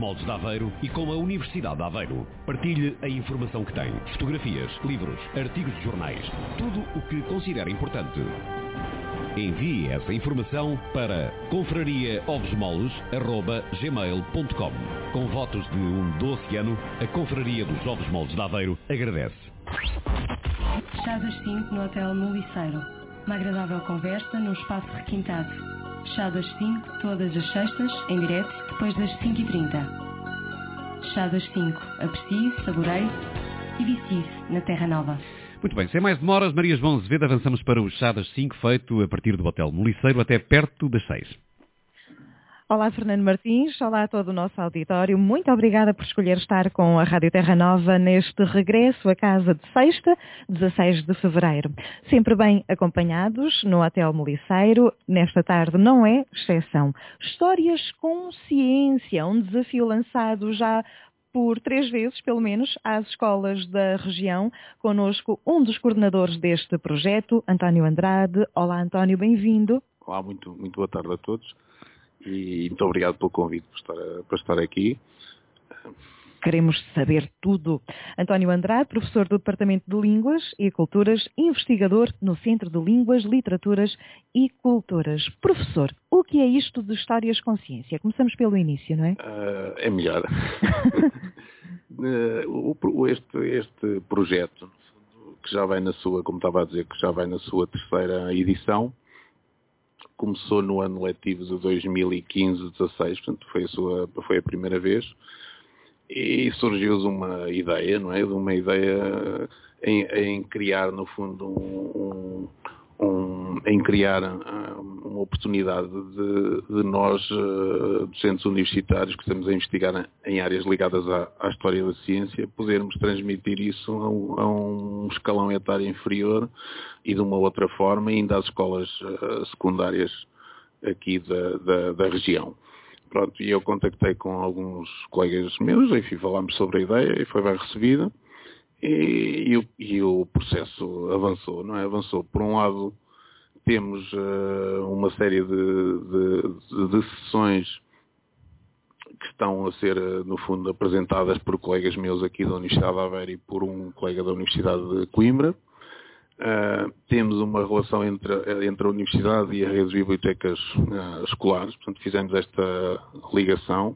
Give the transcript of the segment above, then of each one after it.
Moldes de Aveiro e com a Universidade de Aveiro. Partilhe a informação que tem. Fotografias, livros, artigos de jornais. Tudo o que considera importante. Envie essa informação para confrariaovesmoles@gmail.com. Com votos de um doce ano, a Confraria dos Ovos Moldes de Aveiro agradece. Chá das 5 no Hotel Muliceiro. Uma agradável conversa num espaço requintado. Chá das 5, todas as sextas, em direto, depois das 5h30. Chá das 5. Aprecie, saboreie e vicie-se na Terra Nova. Muito bem, sem mais demoras, Maria João Azevedo, avançamos para o Chá das 5, feito a partir do Hotel Muliceiro até perto das 6. Olá, Fernando Martins. Olá a todo o nosso auditório. Muito obrigada por escolher estar com a Rádio Terra Nova neste regresso à casa de sexta, 16 de fevereiro. Sempre bem acompanhados no Hotel Muliceiro. Nesta tarde não é exceção. Histórias com ciência, um desafio lançado já por 3 vezes, pelo menos, às escolas da região. Connosco um dos coordenadores deste projeto, António Andrade. Olá, António, bem-vindo. Olá, muito boa tarde a todos. E muito obrigado pelo convite para estar aqui. Queremos saber tudo. António Andrade, professor do Departamento de Línguas e Culturas, investigador no Centro de Línguas, Literaturas e Culturas. Professor, o que é isto de Histórias com Ciência? Começamos pelo início, não é? É melhor. Este projeto, que já vai na sua, como estava a dizer, que já vai na sua terceira edição, começou no ano letivo de 2015-16, portanto foi a primeira vez, e surgiu de uma ideia, não é? De uma ideia em criar, no fundo, em criar uma oportunidade de nós, docentes universitários que estamos a investigar em áreas ligadas à história da ciência, podermos transmitir isso a um escalão etário inferior e de uma outra forma, ainda às escolas secundárias aqui da região. Pronto, e eu contactei com alguns colegas meus, enfim, falámos sobre a ideia e foi bem recebida. E o processo avançou, não é? Avançou. Por um lado, temos uma série de sessões que estão a ser, no fundo, apresentadas por colegas meus aqui da Universidade de Aveiro e por um colega da Universidade de Coimbra. Temos uma relação entre a Universidade e a rede de bibliotecas escolares, portanto fizemos esta ligação,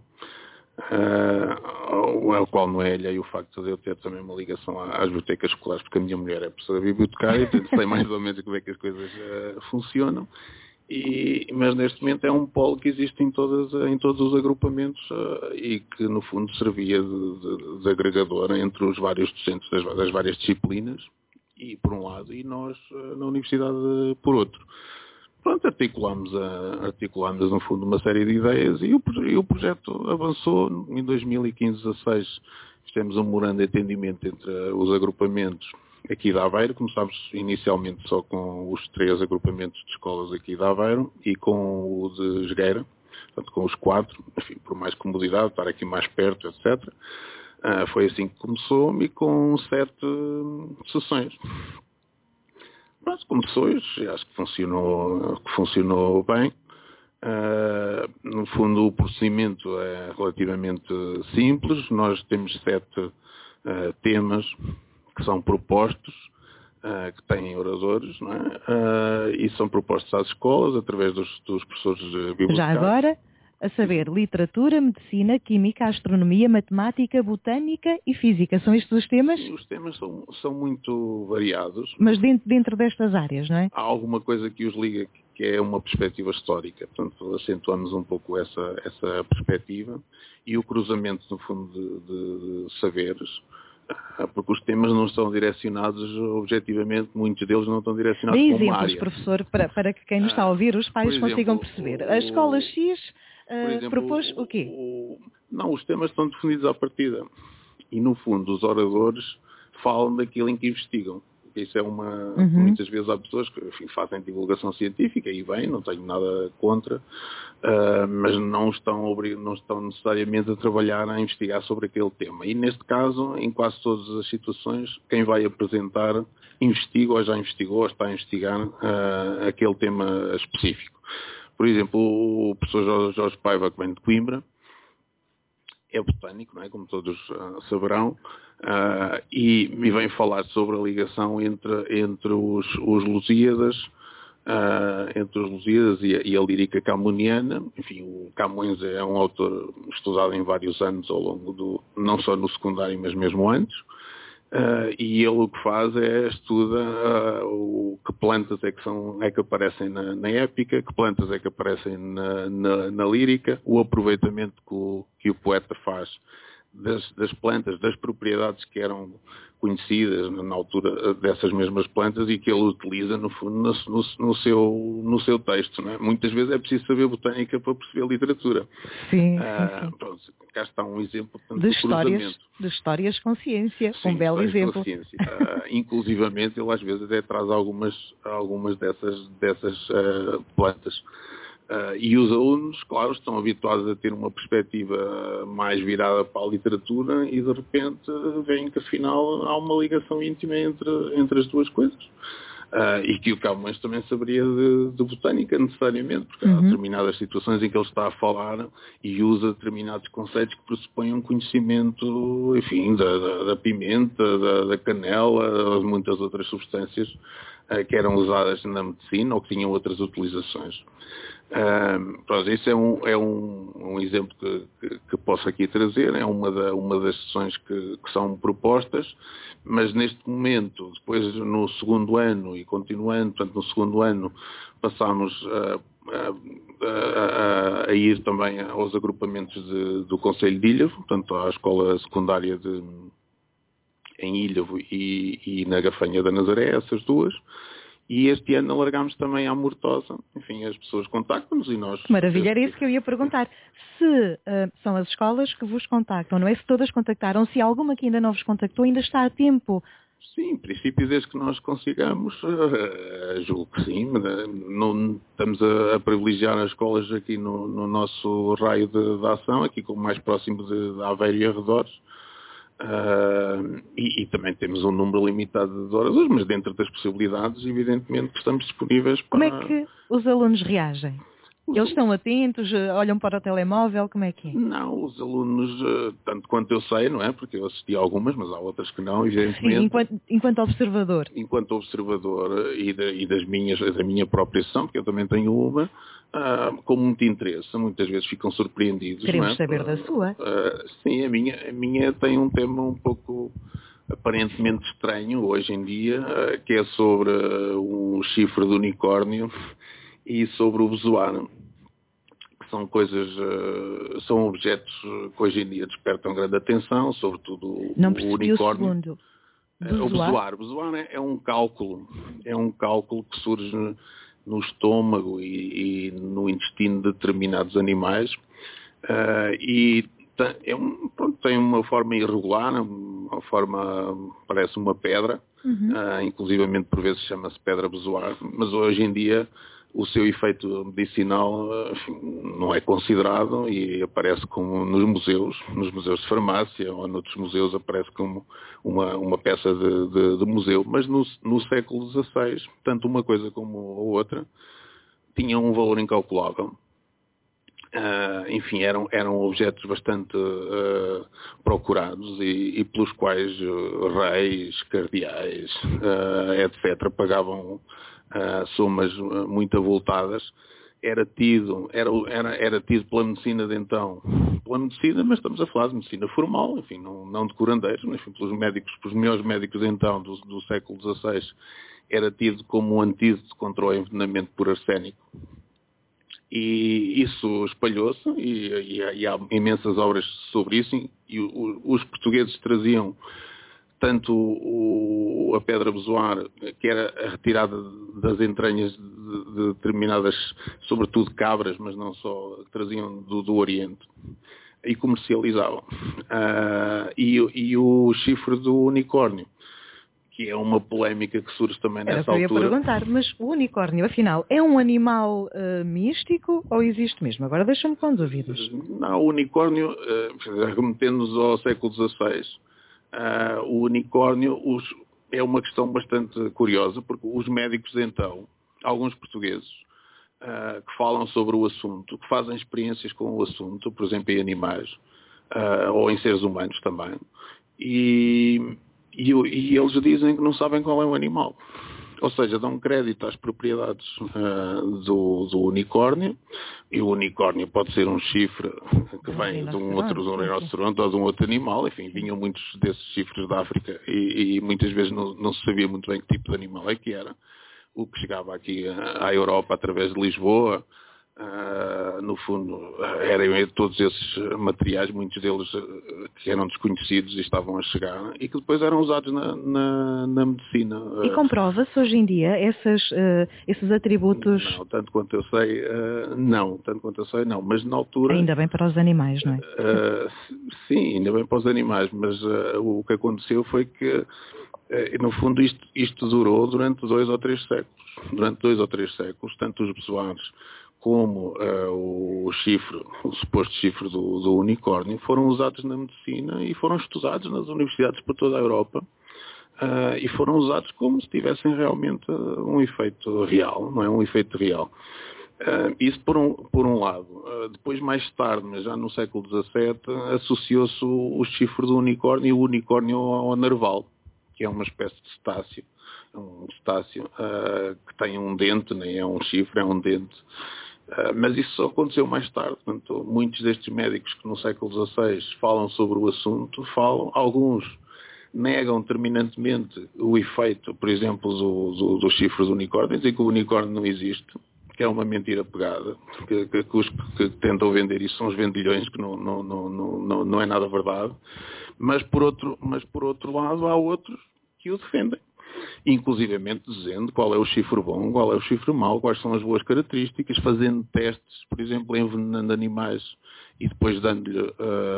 ao qual não é alheio o facto de eu ter também uma ligação às bibliotecas escolares, porque a minha mulher é professora bibliotecária, portanto sei mais ou menos como é que as coisas funcionam, mas neste momento é um polo que existe em todos os agrupamentos e que no fundo servia de agregador entre os vários docentes das várias disciplinas, e por um lado, e nós na Universidade por outro. Pronto, articulámos no fundo uma série de ideias e o projeto avançou. Em 2015-16 fizemos um memorando de entendimento entre os agrupamentos aqui de Aveiro. Começámos inicialmente só com os 3 agrupamentos de escolas aqui de Aveiro e com o de Jogueira, portanto com os 4, enfim, por mais comodidade, estar aqui mais perto, etc. Foi assim que começou e com 7 sessões. Mas começou e acho que funcionou bem. No fundo o procedimento é relativamente simples. Nós temos 7 temas que são propostos, que têm oradores, não é? E são propostos às escolas através dos professores bibliotecários. Já agora, a saber, literatura, medicina, química, astronomia, matemática, botânica e física. São estes os temas? Sim, os temas são muito variados. Mas dentro destas áreas, não é? Há alguma coisa que os liga, que é uma perspectiva histórica. Portanto, acentuamos um pouco essa perspectiva e o cruzamento, no fundo, de saberes, porque os temas não estão direcionados objetivamente, muitos deles não estão direcionados para uma área. Dê exemplos, professor, para que quem nos está a ouvir, os pais consigam perceber. A escola X propôs o quê? Não, os temas estão definidos à partida. E, no fundo, os oradores falam daquilo em que investigam. Isso é muitas vezes há pessoas que, enfim, fazem divulgação científica e bem, não tenho nada contra, mas não estão necessariamente a trabalhar, a investigar sobre aquele tema. E neste caso, em quase todas as situações, quem vai apresentar investiga ou já investigou ou está a investigar aquele tema específico. Por exemplo, o professor Jorge Paiva, que vem de Coimbra, é botânico, não é? Como todos saberão, e vem falar sobre a ligação entre os Lusíadas, e a lírica camoniana. Enfim, o Camões é um autor estudado em vários anos ao longo não só no secundário, mas mesmo antes. E ele o que faz é estuda que plantas é que aparecem na épica, que plantas é que aparecem na lírica, o aproveitamento que o poeta faz das plantas, das propriedades que eram conhecidas na altura dessas mesmas plantas e que ele utiliza no fundo no seu texto. Não é? Muitas vezes é preciso saber botânica para perceber literatura. Sim. Pronto, cá está um exemplo, portanto, de histórias com ciência, um belo exemplo. Inclusivamente ele às vezes até traz algumas dessas plantas. E os alunos, claro, estão habituados a ter uma perspectiva mais virada para a literatura e de repente veem que afinal há uma ligação íntima entre as duas coisas. E que o Camões também saberia de botânica necessariamente, porque há determinadas situações em que ele está a falar e usa determinados conceitos que pressupõem um conhecimento, enfim, da pimenta, da canela, de muitas outras substâncias que eram usadas na medicina ou que tinham outras utilizações. Pronto, isso é um exemplo que posso aqui trazer, é uma das sessões que são propostas, mas neste momento, depois no segundo ano e continuando, portanto no segundo ano passámos a ir também aos agrupamentos do Concelho de Ilhavo, portanto à escola secundária em Ilhavo e na Gafanha da Nazaré, essas duas. E este ano alargámos também à Mortosa. Enfim, as pessoas contactam-nos e nós... Maravilha, era isso que eu ia perguntar. Se são as escolas que vos contactam, não é? Se todas contactaram, se alguma que ainda não vos contactou, ainda está a tempo. Sim, em princípio, desde que nós consigamos, julgo que sim. Não estamos a privilegiar as escolas aqui no nosso raio de ação, aqui como mais próximo de Aveiro e arredores. E também temos um número limitado de oradores, mas dentro das possibilidades, evidentemente, que estamos disponíveis para... Como é que os alunos reagem? Eles estão atentos, olham para o telemóvel, como é que é? Não, os alunos, tanto quanto eu sei, não é? Porque eu assisti a algumas, mas há outras que não, evidentemente. Sim, enquanto observador. Enquanto observador e da minha própria sessão, porque eu também tenho uma, com muito interesse, muitas vezes ficam surpreendidos. Queremos saber da sua. Sim, a minha tem um tema um pouco aparentemente estranho hoje em dia, que é sobre um chifre de unicórnio e sobre o bezoar, que são coisas, são objetos que hoje em dia despertam grande atenção, sobretudo o unicórnio. O bezoar é um cálculo que surge no estômago e no intestino de determinados animais, e tem uma forma irregular, uma forma, parece uma pedra, inclusivamente por vezes chama-se pedra bezoar, mas hoje em dia o seu efeito medicinal não é considerado e aparece como nos museus de farmácia ou noutros museus aparece como uma peça de museu, mas no século XVI, tanto uma coisa como a outra, tinham um valor incalculável. Enfim, eram objetos bastante procurados e pelos quais reis, cardeais, etc., pagavam somas muito avultadas. Era tido pela medicina de então, pela medicina, mas estamos a falar de medicina formal, enfim, não de curandeiros, mas enfim, pelos melhores médicos de então, do século XVI, era tido como um antídoto contra o envenenamento por arsénico. E isso espalhou-se e há imensas obras sobre isso, e os portugueses traziam tanto a pedra bezoar, que era a retirada das entranhas de determinadas, sobretudo cabras, mas não só, que traziam do Oriente, e comercializavam. E o chifre do unicórnio, que é uma polémica que surge também nessa altura. Eu ia perguntar, mas o unicórnio, afinal, é um animal místico ou existe mesmo? Agora deixa-me com dúvidas. Não, o unicórnio, remetendo-nos ao século XVI, o unicórnio é uma questão bastante curiosa, porque os médicos de então, alguns portugueses, que falam sobre o assunto, que fazem experiências com o assunto, por exemplo, em animais, ou em seres humanos também, e eles dizem que não sabem qual é o animal. Ou seja, dão crédito às propriedades do unicórnio, e o unicórnio pode ser um chifre que vem de um rinoceronte ou de um outro animal. Enfim, vinham muitos desses chifres da África e muitas vezes não se sabia muito bem que tipo de animal é que era. O que chegava aqui à Europa através de Lisboa, no fundo, eram todos esses materiais, muitos deles que eram desconhecidos e estavam a chegar, e que depois eram usados na medicina. E comprova-se hoje em dia esses atributos? Não, tanto quanto eu sei, não, mas na altura... Ainda bem para os animais, não é? Sim, ainda bem para os animais, mas o que aconteceu foi que, no fundo, isto durou durante 2 ou 3 séculos. Durante 2 ou 3 séculos, tanto os bezoares como o suposto chifre do unicórnio foram usados na medicina e foram estudados nas universidades por toda a Europa, e foram usados como se tivessem realmente um efeito real, não é? Um efeito real. Isso por um lado. Depois, mais tarde, mas já no século XVII, associou-se o chifre do unicórnio e o unicórnio ao narval, que é uma espécie de cetáceo. Um cetáceo que tem um dente, nem é um chifre, é um dente. Mas isso só aconteceu mais tarde. Portanto, muitos destes médicos que no século XVI falam sobre o assunto, alguns negam terminantemente o efeito, por exemplo, do chifre do unicórnio, dizem que o unicórnio não existe, que é uma mentira pegada, que os que tentam vender isso são os vendilhões, que não é nada verdade. Mas por outro lado, há outros que o defendem, inclusivamente dizendo qual é o chifre bom, qual é o chifre mau, quais são as boas características, fazendo testes, por exemplo, envenenando animais e depois dando-lhe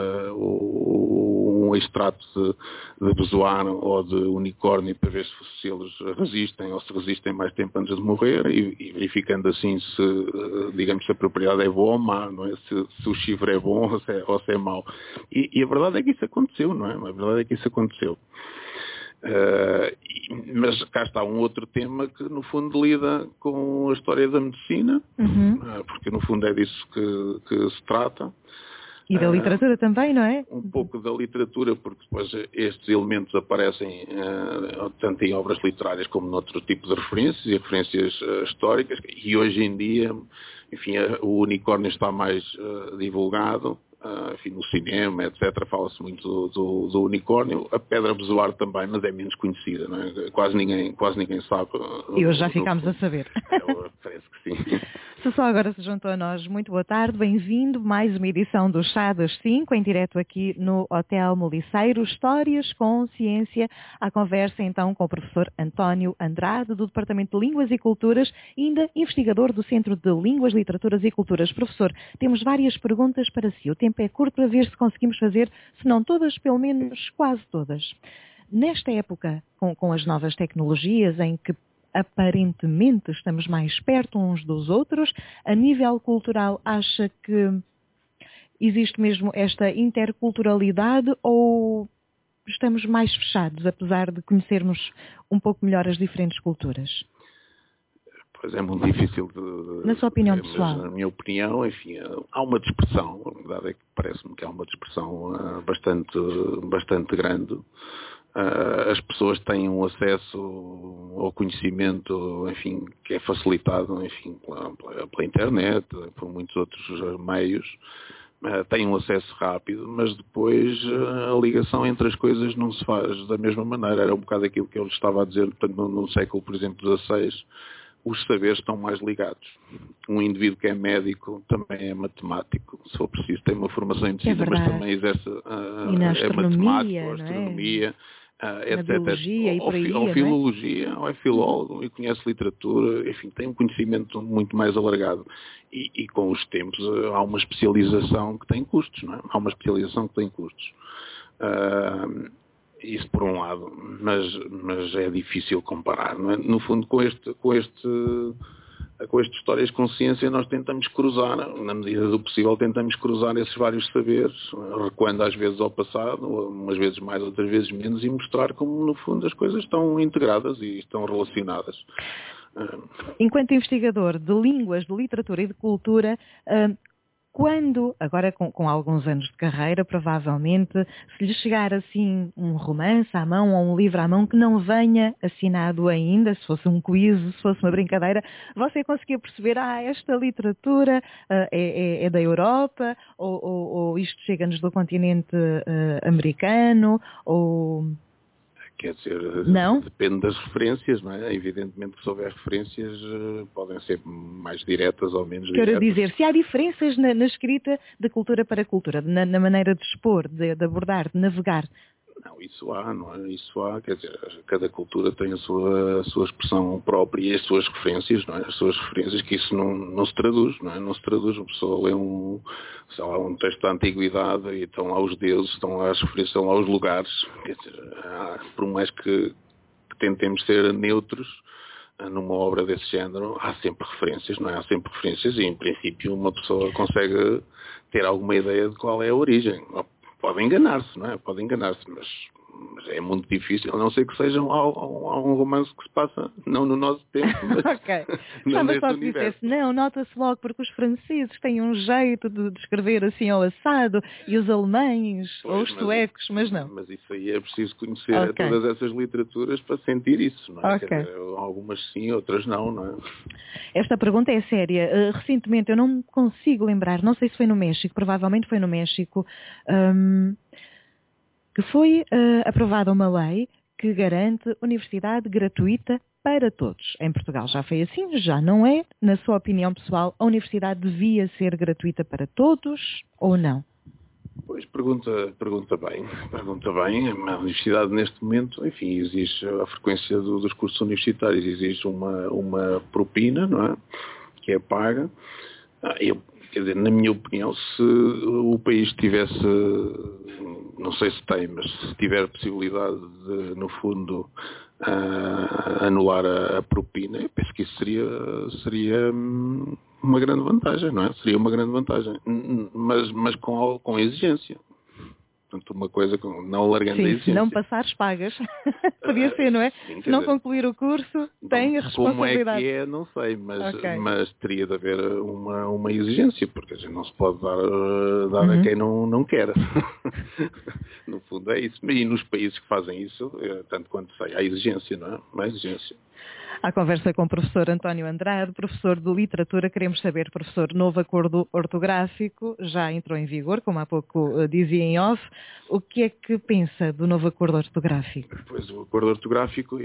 um extrato de bezoar ou de unicórnio para ver se eles resistem ou se resistem mais tempo antes de morrer, e verificando assim se a propriedade é boa ou má, não é? Se o chifre é bom ou se é mau. E a verdade é que isso aconteceu, não é? A verdade é que isso aconteceu. Mas cá está um outro tema que no fundo lida com a história da medicina, porque no fundo é disso que se trata. E da literatura também, não é? Um pouco da literatura, porque depois estes elementos aparecem tanto em obras literárias como noutro tipo de referências e referências históricas, e hoje em dia, enfim, o unicórnio está mais divulgado. Enfim, no cinema, etc., fala-se muito do unicórnio. A pedra bezoar também, mas é menos conhecida, não é? Quase ninguém sabe. E hoje já ficámos a saber. Parece que sim. Se só agora se juntou a nós, muito boa tarde, bem-vindo. Mais uma edição do Chá das 5, em direto aqui no Hotel Moliceiro. Histórias com ciência. À conversa então com o professor António Andrade, do Departamento de Línguas e Culturas, ainda investigador do Centro de Línguas, Literaturas e Culturas. Professor, temos várias perguntas para si. O tempo é curto para ver se conseguimos fazer, se não todas, pelo menos quase todas. Nesta época, com as novas tecnologias, em que aparentemente estamos mais perto uns dos outros, a nível cultural, acha que existe mesmo esta interculturalidade ou estamos mais fechados, apesar de conhecermos um pouco melhor as diferentes culturas? Pois é muito difícil na sua opinião pessoal. Na minha opinião, enfim, há uma dispersão. A verdade é que parece-me que há uma dispersão bastante grande. As pessoas têm um acesso ao conhecimento, enfim, que é facilitado, enfim, pela internet, por muitos outros meios. Têm um acesso rápido, mas depois a ligação entre as coisas não se faz da mesma maneira. Era um bocado aquilo que eu lhe estava a dizer, portanto, no século, por exemplo, XVI, os saberes estão mais ligados. Um indivíduo que é médico também é matemático, se for preciso, tem uma formação em medicina, mas também exerce é matemático, astronomia, etc. Biologia e por aí, ou filologia, ou é filólogo e conhece literatura, enfim, tem um conhecimento muito mais alargado. E com os tempos há uma especialização que tem custos, não é? Há uma especialização que tem custos. Isso por um lado, mas é difícil comparar, não é? No fundo, com estas histórias com ciência, nós tentamos cruzar, na medida do possível, tentamos cruzar esses vários saberes, recuando às vezes ao passado, umas vezes mais, outras vezes menos, e mostrar como, no fundo, as coisas estão integradas e estão relacionadas. Enquanto investigador de línguas, de literatura e de cultura, quando, agora com alguns anos de carreira, provavelmente, se lhe chegar assim um romance à mão ou um livro à mão que não venha assinado ainda, se fosse um quiz, se fosse uma brincadeira, você conseguia perceber, esta literatura é da Europa, ou isto chega-nos do continente americano, ou... Quer dizer, não? Depende das referências, não é? Evidentemente que se houver referências podem ser mais diretas ou menos diretas. Quero dizer, se há diferenças na escrita de cultura para cultura, na maneira de expor, de abordar, de navegar. Não, isso há, não é? Isso há, quer dizer, cada cultura tem a sua expressão própria e as suas referências, não é? As suas referências, que isso não se traduz, não é? Não se traduz, a pessoa lê um texto da antiguidade e estão lá os deuses, estão lá as referências, estão lá os lugares, quer dizer, por mais que tentemos ser neutros, numa obra desse género, há sempre referências, não é? Há sempre referências e, em princípio, uma pessoa consegue ter alguma ideia de qual é a origem. Pode enganar-se, não é? Pode enganar-se, mas é muito difícil, a não ser que seja um romance que se passa, não no nosso tempo, mas ok. Estava só que dissesse, não, nota-se logo, porque os franceses têm um jeito de escrever assim ao assado, e os alemães, ou os suecos, mas não. Mas isso aí é preciso conhecer todas essas literaturas para sentir isso, não é? Okay. Quer dizer, algumas sim, outras não é? Esta pergunta é séria. Recentemente, eu não me consigo lembrar, não sei se foi no México, provavelmente foi no México, que foi aprovada uma lei que garante universidade gratuita para todos. Em Portugal já foi assim, já não é? Na sua opinião pessoal, a universidade devia ser gratuita para todos ou não? Pois, pergunta bem. A universidade neste momento, enfim, exige a frequência dos cursos universitários, exige uma propina, não é? Que é paga. Quer dizer, na minha opinião, se o país tivesse, não sei se tem, mas se tiver a possibilidade de, no fundo, anular a propina, eu penso que isso seria uma grande vantagem, não é? Seria uma grande vantagem, mas com exigência. Portanto, uma coisa não largando a exigência. Se não passares, pagas. Podia ser, não é? Sim, se não concluir o curso, tem a responsabilidade. Como é que é, não sei, mas teria de haver uma exigência, porque a gente não se pode dar a quem não quer. No fundo é isso. E nos países que fazem isso, tanto quanto sei, há exigência, não é? Há exigência. À conversa com o professor António Andrade, professor de literatura, queremos saber, professor, novo acordo ortográfico já entrou em vigor, como há pouco dizia em off. O que é que pensa do novo acordo ortográfico? Pois, o acordo ortográfico,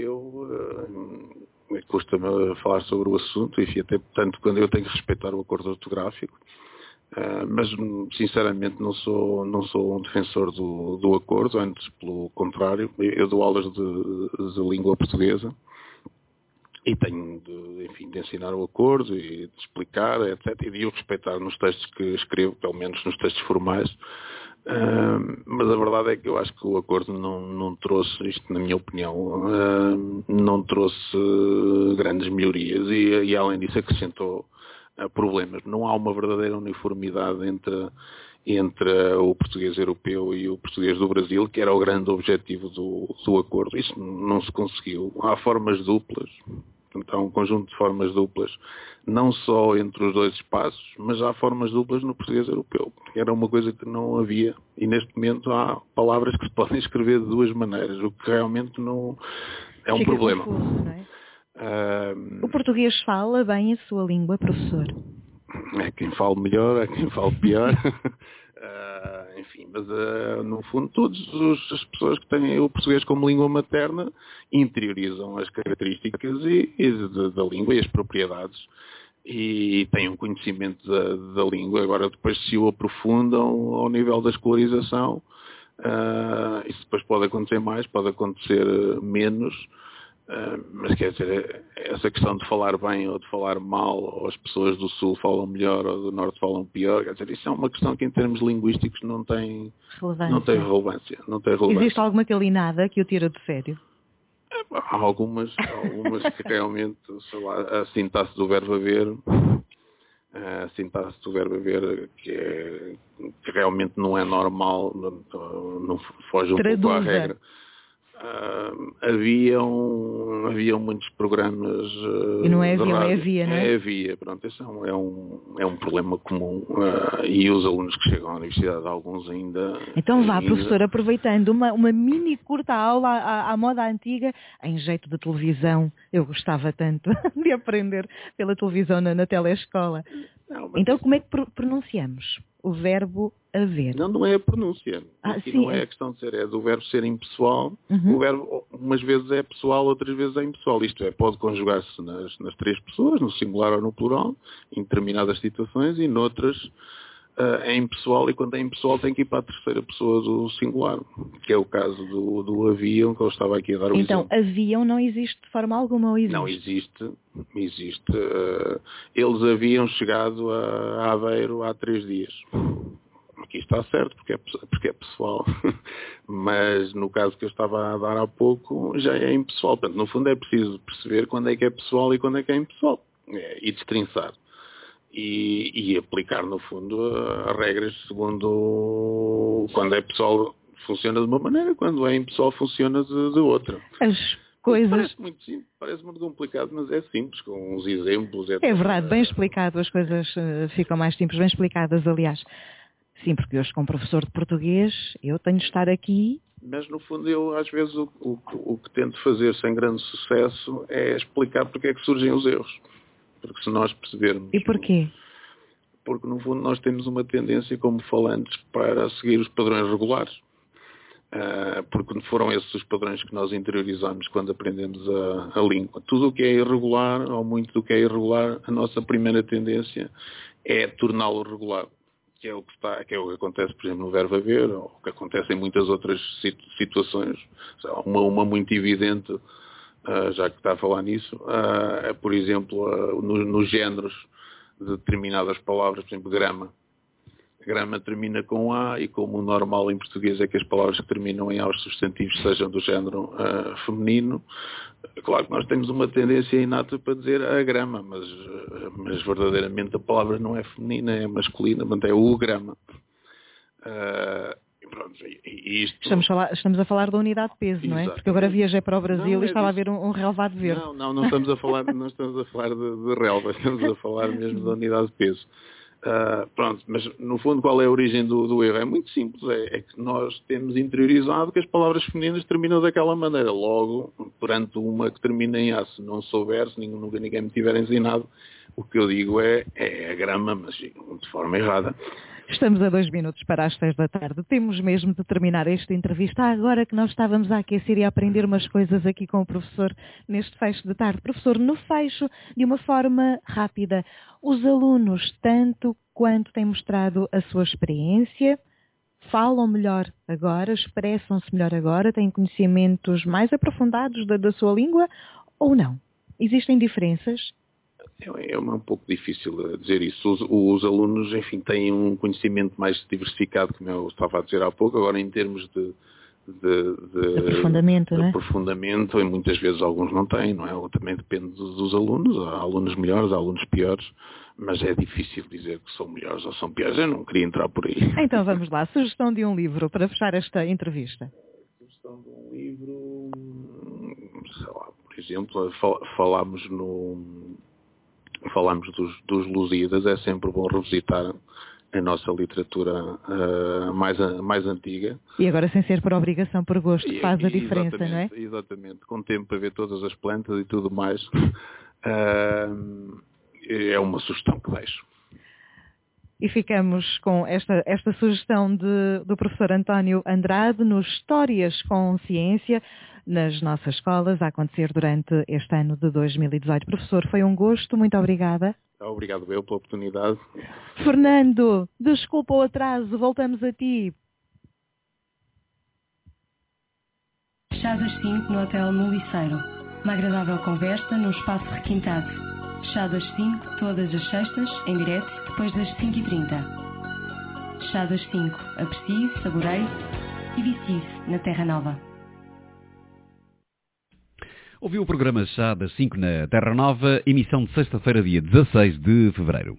custa-me falar sobre o assunto, enfim, até tanto quando eu tenho que respeitar o acordo ortográfico, mas sinceramente não sou um defensor do acordo, antes pelo contrário. Eu dou aulas de língua portuguesa e tenho de ensinar o acordo e de explicar, etc. E de o respeitar nos textos que escrevo, pelo menos nos textos formais. Mas a verdade é que eu acho que o acordo não trouxe, isto na minha opinião, não trouxe grandes melhorias e além disso acrescentou problemas. Não há uma verdadeira uniformidade entre o português europeu e o português do Brasil, que era o grande objetivo do acordo. Isso não se conseguiu. Há formas duplas. Então, há um conjunto de formas duplas, não só entre os dois espaços, mas há formas duplas no português europeu. Era uma coisa que não havia. E neste momento há palavras que se podem escrever de duas maneiras, o que realmente não é um problema. Confuso, não é? O português fala bem a sua língua, professor? É quem fala melhor, é quem fala pior. Enfim, mas no fundo todas as pessoas que têm o português como língua materna interiorizam as características da língua e as propriedades e têm um conhecimento da língua. Agora depois se o aprofundam ao nível da escolarização, isso depois pode acontecer mais, pode acontecer menos. Mas quer dizer, essa questão de falar bem ou de falar mal, ou as pessoas do Sul falam melhor ou do Norte falam pior, quer dizer, isso é uma questão que em termos linguísticos não tem relevância. Existe alguma calinada que o tira de sério? Há algumas que realmente, sei lá, a sintaxe do verbo haver, que realmente não é normal, não foge um pouco à regra. haviam muitos programas. E não é havia, é havia, não é? É havia, pronto, esse é um problema comum. E os alunos que chegam à universidade, alguns ainda. Então vá, professor, aproveitando uma mini curta aula à moda antiga, em jeito de televisão. Eu gostava tanto de aprender pela televisão na telescola. Então como é que pronunciamos o verbo haver? Não é a pronúncia. Aqui sim, não é a questão de ser, é do verbo ser impessoal. O verbo umas vezes é pessoal, outras vezes é impessoal. Isto é, pode conjugar-se nas três pessoas, no singular ou no plural, em determinadas situações, e noutras é impessoal, e quando é impessoal tem que ir para a terceira pessoa do singular, que é o caso do avião, que eu estava aqui a dar o exemplo. Então, avião não existe de forma alguma, ou existe? Não existe. Eles haviam chegado a Aveiro há 3 dias. Aqui está certo, porque é pessoal. Mas no caso que eu estava a dar há pouco, já é impessoal. Portanto, no fundo é preciso perceber quando é que é pessoal e quando é que é impessoal. E destrinçar. E aplicar, no fundo, as regras segundo quando é pessoal funciona de uma maneira, quando é impessoal funciona de outra. As coisas... Parece muito simples, parece muito complicado, mas é simples, com uns exemplos. Etc. É verdade, bem explicado, as coisas ficam mais simples, bem explicadas, aliás. Sim, porque hoje, como professor de português, eu tenho de estar aqui. Mas, no fundo, eu, às vezes, o que tento fazer sem grande sucesso é explicar porque é que surgem os erros. Porque se nós percebermos... E porquê? Porque, no fundo, nós temos uma tendência, como falantes, para seguir os padrões regulares. Porque foram esses os padrões que nós interiorizamos quando aprendemos a língua. Tudo o que é irregular, ou muito do que é irregular, a nossa primeira tendência é torná-lo regular. Que é o que acontece, por exemplo, no verbo haver, ou o que acontece em muitas outras situações. Uma muito evidente, já que está a falar nisso, é, por exemplo, nos géneros de determinadas palavras, por exemplo, grama. Grama termina com A, e como o normal em português é que as palavras que terminam em A, os substantivos, sejam do género feminino. Claro que nós temos uma tendência inata para dizer a grama, mas verdadeiramente a palavra não é feminina, é masculina, portanto é o grama. Estamos a falar da unidade de peso, não é? Porque agora viajei para o Brasil e estava a ver um relvado verde. Não estamos a falar, não estamos a falar de relva, estamos a falar mesmo da unidade de peso. Mas no fundo qual é a origem do erro? É muito simples, é que nós temos interiorizado que as palavras femininas terminam daquela maneira. Logo, perante uma que termina em A, se não souber, se nunca ninguém me tiver ensinado, o que eu digo é a grama, mas de forma errada. Estamos a 2 minutos para as 6 da tarde. Temos mesmo de terminar esta entrevista agora que nós estávamos a aquecer e a aprender umas coisas aqui com o professor neste fecho de tarde. Professor, no fecho, de uma forma rápida, os alunos, tanto quanto têm mostrado a sua experiência, falam melhor agora, expressam-se melhor agora, têm conhecimentos mais aprofundados da sua língua ou não? Existem diferenças? É um pouco difícil dizer isso. Os alunos, enfim, têm um conhecimento mais diversificado, como eu estava a dizer há pouco. Agora, em termos de aprofundamento, não é? Aprofundamento, e muitas vezes alguns não têm, não é? Também depende dos alunos. Há alunos melhores, há alunos piores, mas é difícil dizer que são melhores ou são piores. Eu não queria entrar por aí. Então vamos lá. Sugestão de um livro para fechar esta entrevista. Sugestão de um livro, sei lá, por exemplo, falámos dos Lusíadas. É sempre bom revisitar a nossa literatura mais antiga. E agora sem ser por obrigação, por gosto, faz a diferença, não é? Exatamente, com tempo para ver todas as plantas e tudo mais. É uma sugestão que deixo. E ficamos com esta sugestão do professor António Andrade nos Histórias com Ciência, nas nossas escolas, a acontecer durante este ano de 2018. Professor, foi um gosto, muito obrigada. Obrigado eu pela oportunidade. Fernando, desculpa o atraso, voltamos a ti. Chá das 5 no Hotel Muliceiro. Uma agradável conversa num espaço requintado. Chá das 5, todas as sextas, em direto, depois das 5h30. Chá das 5, aprecie, saboreie e vicie-se na Terra Nova. Ouviu o programa Chá das 5 na Terra Nova, emissão de sexta-feira, dia 16 de fevereiro.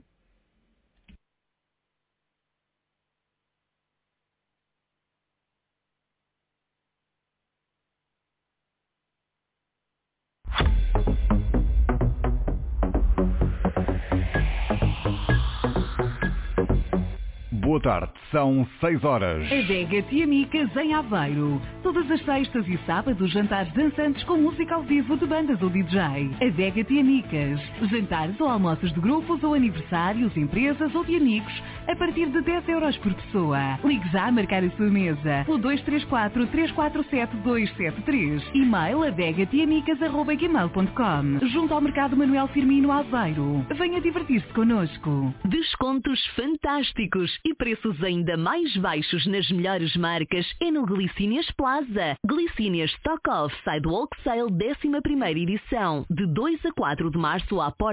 tarde, são 6 horas. Adega Tia Micas em Aveiro. Todas as sextas e sábados, jantares dançantes com música ao vivo de bandas ou DJ. Adega Tia Micas. Jantares ou almoços de grupos ou aniversários, empresas ou de amigos a partir de 10 euros por pessoa. Ligue já a marcar a sua mesa. O 234-347-273. E-mail adegatiamicas@gmail.com. Junto ao Mercado Manuel Firmino Aveiro. Venha divertir-se connosco. Descontos fantásticos e preços ainda mais baixos nas melhores marcas é no Glicínias Plaza. Glicínias Stock Off Sidewalk Sale 11ª edição. De 2 a 4 de março à porta